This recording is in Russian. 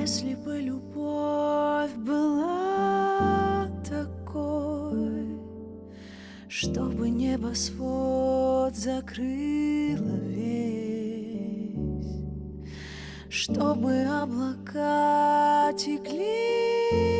Если бы любовь была такой, чтобы небосвод закрыла весь, чтобы облака текли